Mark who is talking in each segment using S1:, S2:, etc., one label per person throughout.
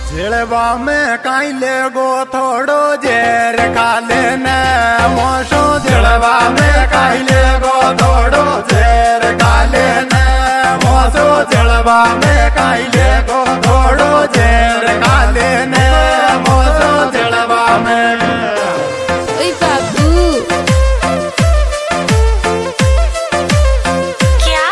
S1: झेड़वा में काई ले गो थोड़ो जेर खा लेने मोशो झेड़वा में काई ले गो थोड़ो जेर खा लेने मोशो झेड़वा में काई ले गो थोड़ो जेर खा लेने मोशो झेड़वा में।
S2: ओए बाबू क्या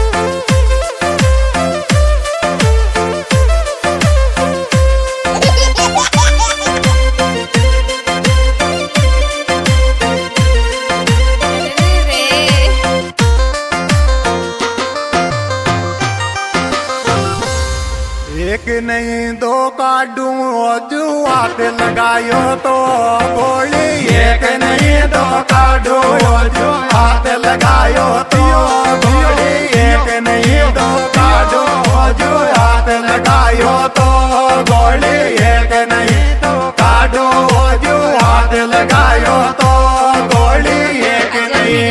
S1: एक नहीं दो काटू जो हाथ लगायो तो गोली एक नहीं दो काटू जो हाथ लगायो तो गोली एक नहीं दो काटू जो हाथ लगायो तो गोली एक नहीं दो काटू जो हाथ लगायो तो गोली एक नहीं।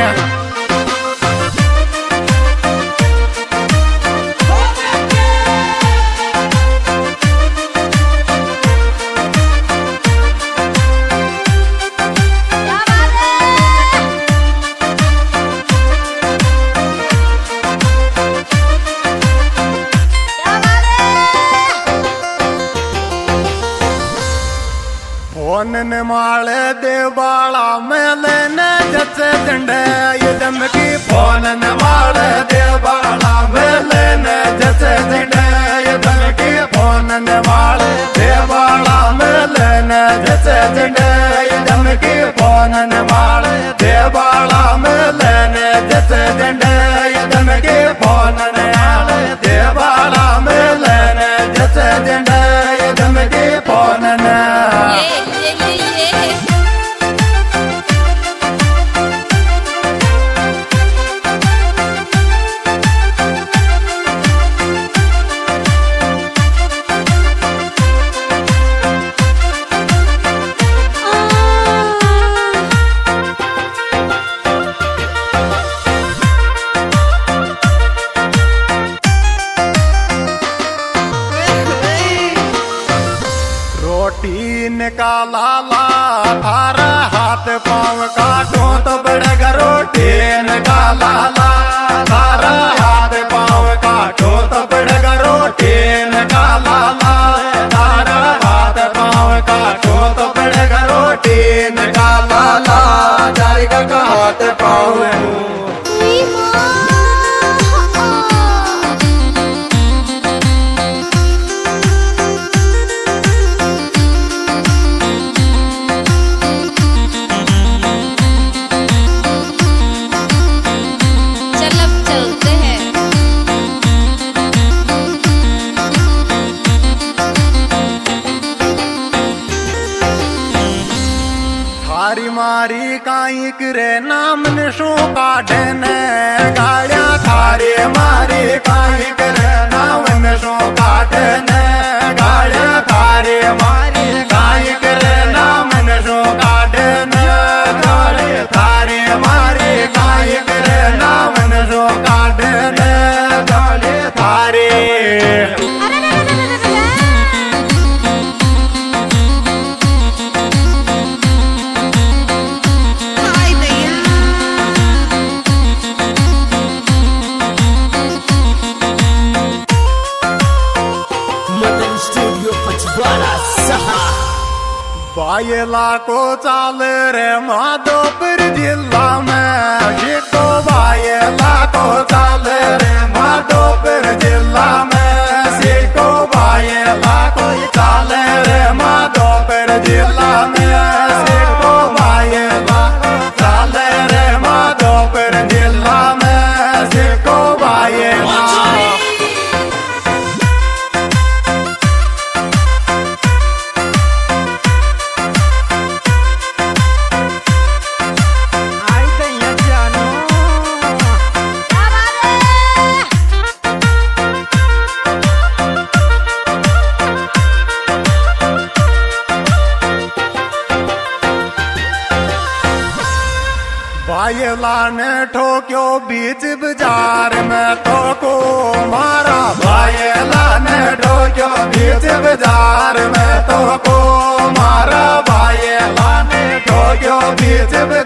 S1: फोन माले देवाला मेले ने जैसे झंडे ये दमकी फोन माले देवाला मेले ने जैसे झंडे ये दमकी फोन माले देवाला मेले ने जैसे झंडे ये दमकी फोन माले देवाला मेले ने जैसे झंडे ये दमकी फोन माले देवाला मेले ने जैसे झंडे ये दमकी फोन निकाला ला थारा हाथ पाँव काटो तो बड़ेगा रोटी निकाला ला थारा हाथ पाँव काटो तो बड़ेगा रोटी निकाला ला थारा हाथ पाँव काटो तो बड़ेगा रोटी निकाला ला जाएगा का हाथ पाँव थारी मारी काई करे नाम निशो काटे ने गाड़िया थारी मारी काई करे नाम निशो काटे ने गाड़िया थारी मारी काई करे नाम निशो काटे ने गाड़ी थारी मारी काई करे नाम निशो काटे ने गाड़ी थारी। बायला को चाल रे माधोपुर जिला में शिको बायला को चाल रे माधोपुर जिला में शिको बायला को चाल रे माधोपुर जिला में शिको बायला चाल रे माधोपुर जिला में शिको बायला। भाईला ने ठोक्यो बीच बाजार में तो को मारा भाईला ने ठोक्यो बीच बाजार में तो को मारा भाईला ने ठोक्यो बीच